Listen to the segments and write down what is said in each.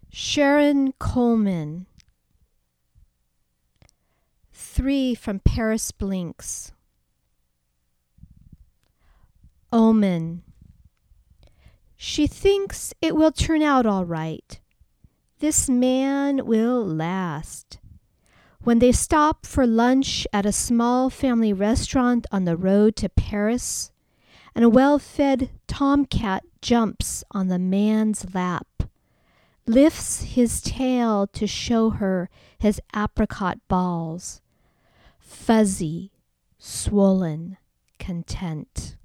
Sharon Coleman. 3 from Paris Blinks. Omen. She thinks it will turn out all right. This man will last. When they stop for lunch at a small family restaurant on the road to Paris, and a well-fed tomcat jumps on the man's lap, lifts his tail to show her his apricot balls, fuzzy, swollen, content.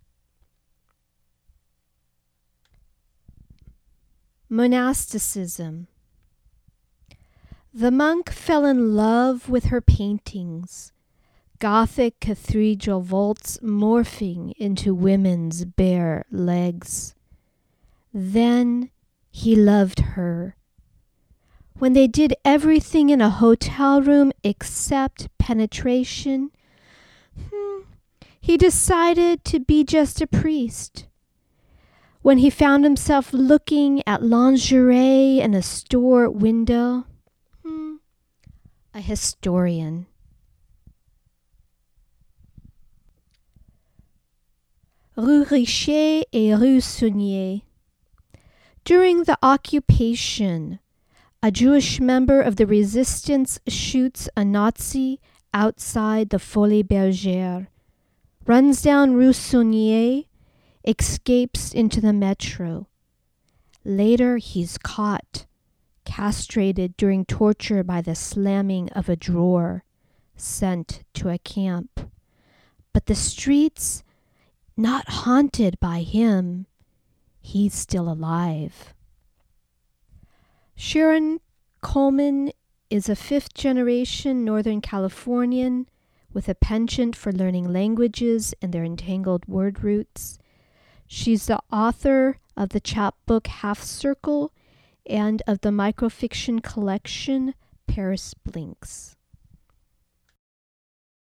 Monasticism. The monk fell in love with her paintings, Gothic cathedral vaults morphing into women's bare legs. Then he loved her. When they did everything in a hotel room except penetration, he decided to be just a priest. When he found himself looking at lingerie in a store window, a historian. Rue Richer et Rue Saunier. During the occupation, a Jewish member of the resistance shoots a Nazi outside the Folies Bergère, runs down Rue Saunier, escapes into the metro. Later, he's caught, castrated during torture by the slamming of a drawer, sent to a camp. But the streets, not haunted by him, he's still alive. Sharon Coleman is a fifth-generation Northern Californian with a penchant for learning languages and their entangled word roots. She's the author of the chapbook Half Circle and of the microfiction collection Paris Blinks.